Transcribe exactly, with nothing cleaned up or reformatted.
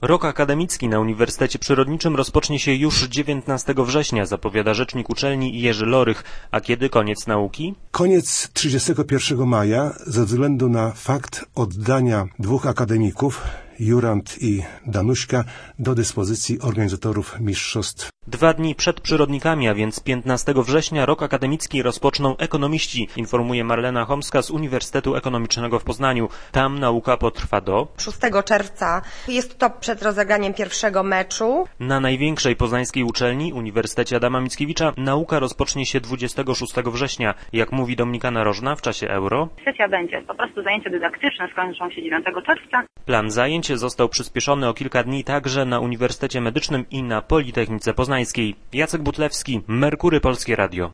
Rok akademicki na Uniwersytecie Przyrodniczym rozpocznie się już dziewiętnastego września, zapowiada rzecznik uczelni Jerzy Lorych. A kiedy koniec nauki? Koniec trzydziestego pierwszego maja ze względu na fakt oddania dwóch akademików, Jurand i Danuśka, do dyspozycji organizatorów mistrzostw. Dwa dni przed przyrodnikami, a więc piętnastego września, rok akademicki rozpoczną ekonomiści, informuje Marlena Chomska z Uniwersytetu Ekonomicznego w Poznaniu. Tam nauka potrwa do szóstego czerwca. Jest to przed rozegraniem pierwszego meczu. Na największej poznańskiej uczelni, Uniwersytecie Adama Mickiewicza, nauka rozpocznie się dwudziestego szóstego września. Jak mówi Dominika Narożna, w czasie euro Sesja będzie po prostu zajęcia dydaktyczne, skończą się dziewiątego czerwca. Plan zajęć został przyspieszony o kilka dni także na Uniwersytecie Medycznym i na Politechnice Poznańskiej. Jacek Butlewski, Merkury Polskie Radio.